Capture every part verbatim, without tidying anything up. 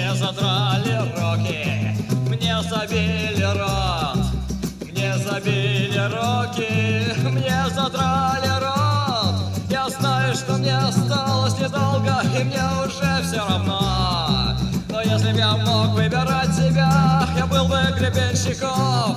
Мне задрали руки, мне забили рот, мне забили руки, мне задрали рот. Я знаю, что мне осталось недолго, и мне уже все равно. Но если б я мог выбирать себя, я был бы гребенщиком.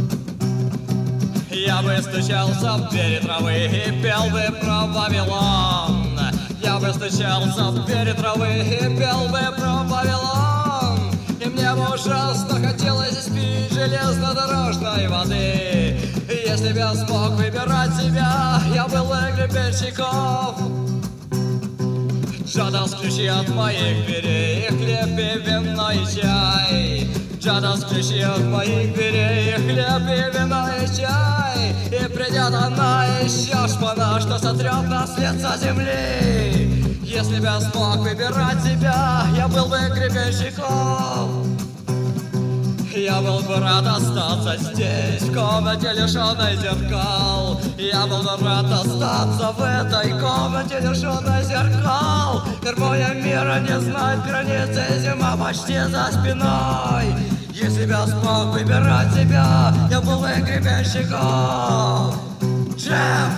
Я бы стучался в двери травы и пел бы про Вавилон. Я бы стучался в двери травы и пел бы про Вавилон. И мне бы ужасно хотелось пить железнодорожной воды. И если б я смог выбирать себя, я был бы гребенщиком. Джадас, ключи от моих дверей, хлеб и вино и чай. Джадас, ключи от моих дверей, хлеб и вино и чай. И придет она еще шпана, что сотрет нас с лица земли. Если б я смог выбирать себя, я был бы гребенщиком. Я был бы рад остаться здесь, в комнате лишенной зеркал. Я был бы рад остаться в этой комнате лишенной зеркал. Гармония мира не знает границы, зима почти за спиной. Если б я смог выбирать себя, я был бы гребенщиком. Джем!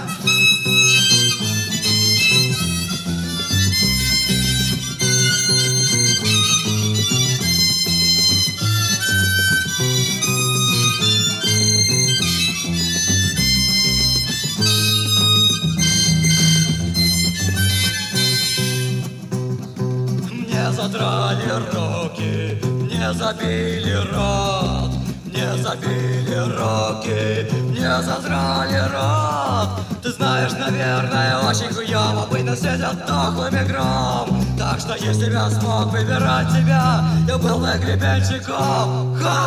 Мне задрали руки, мне забили рот, мне забили руки, мне задрали рот. Ты знаешь, наверное, очень хуёво быть на свете дохлым игром. Так что если б я смог выбирать тебя, я был бы гребенщиком. Ха!